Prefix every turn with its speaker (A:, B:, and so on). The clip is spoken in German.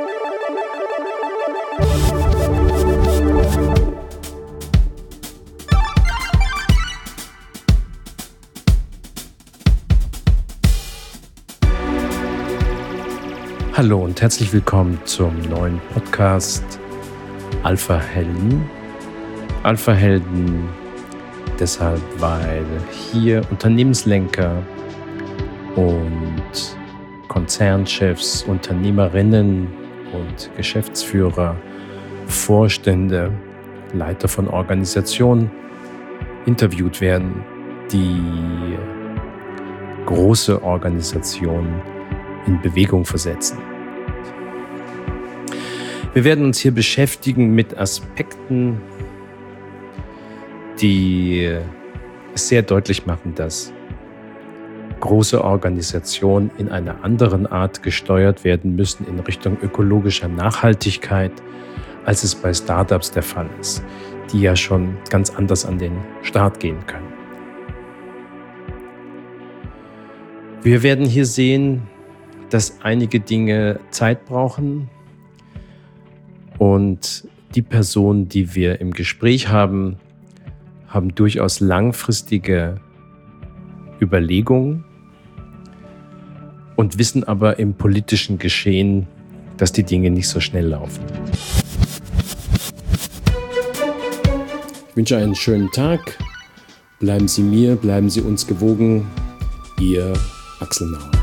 A: Hallo und herzlich willkommen zum neuen Podcast Alpha Helden. Alpha Helden deshalb, weil hier Unternehmenslenker und Konzernchefs, Unternehmerinnen und Geschäftsführer, Vorstände, Leiter von Organisationen interviewt werden, die große Organisationen in Bewegung versetzen. Wir werden uns hier beschäftigen mit Aspekten, die es sehr deutlich machen, dass große Organisationen in einer anderen Art gesteuert werden müssen in Richtung ökologischer Nachhaltigkeit, als es bei Startups der Fall ist, die ja schon ganz anders an den Start gehen können. Wir werden hier sehen, dass einige Dinge Zeit brauchen und die Personen, die wir im Gespräch haben, haben durchaus langfristige Überlegungen und wissen aber im politischen Geschehen, dass die Dinge nicht so schnell laufen. Ich wünsche einen schönen Tag. Bleiben Sie mir, bleiben Sie uns gewogen. Ihr Axel Nauer.